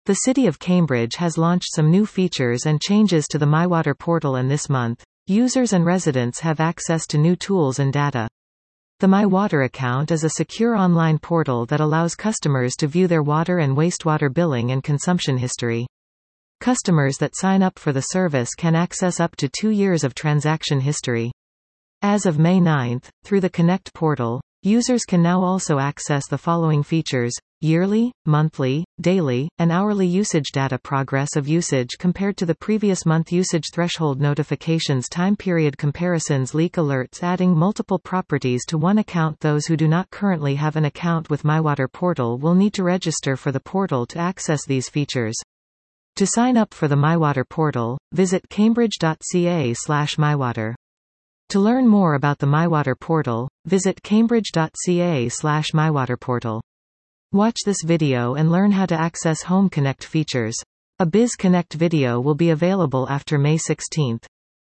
The City of Cambridge has launched some new features and changes to the MyWater portal, and this month, users and residents have access to new tools and data. The MyWater account is a secure online portal that allows customers to view their water and wastewater billing and consumption history. Customers that sign up for the service can access up to 2 years of transaction history. As of May 9, through the Connect portal, users can now also access the following features: yearly, monthly, daily, and hourly usage data, progress of usage compared to the previous month, usage threshold, notifications, time period comparisons, leak alerts, adding multiple properties to one account. Those who do not currently have an account with MyWater portal will need to register for the portal to access these features. To sign up for the MyWater portal, visit cambridge.ca/mywater. To learn more about the MyWater portal, visit cambridge.ca/mywaterportal. Watch this video and learn how to access Home Connect features. A Biz Connect video will be available after May 16.